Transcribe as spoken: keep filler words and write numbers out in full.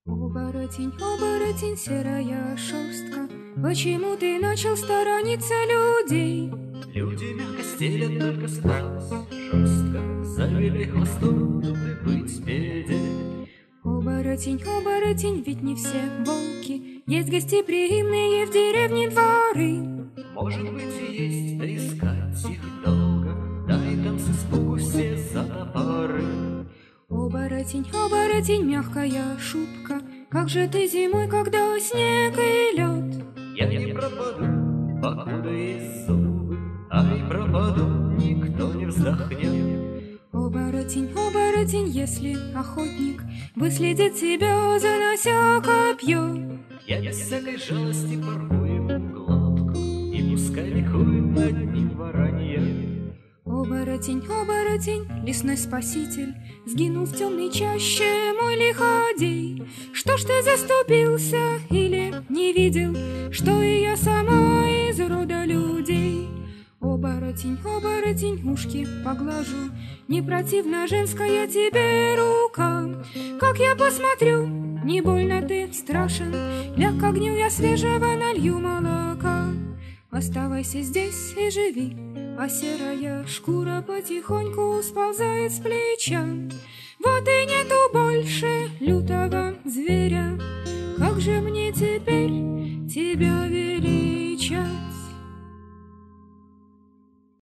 Оборотень, оборотень, серая шерстка, почему ты начал сторониться людей? Люди мягко стелят, только спать жестко. Завели хвостом, тут и быть беде. Оборотень, оборотень, ведь не все волки, есть гостеприимные в деревне дворы. Может быть и есть, да искать их долго. Дай там с испугу все за топоры. Оборотень, оборотень, мягкая шутка, как же ты зимой, когда снег и лед? Я не пропаду, покуда есть зубы, ай, пропаду, никто не вздохнет. Оборотень, оборотень, если охотник выследит тебя, занося копье, я без всякой жалости порву ему глотку, и пускай ликует над ним воронье. Оборотень, оборотень, лесной спаситель, сгинул в темной чаще мой лиходей. Что ж ты заступился или не видел, что и я сама из рода людей? Оборотень, оборотень, ушки поглажу, не противна женская тебе рука. Как я посмотрю, не больно ты страшен, ляг к огню, я свежего налью молока. Оставайся здесь и живи, а серая шкура потихоньку сползает с плеча. Вот и нету больше лютого зверя, как же мне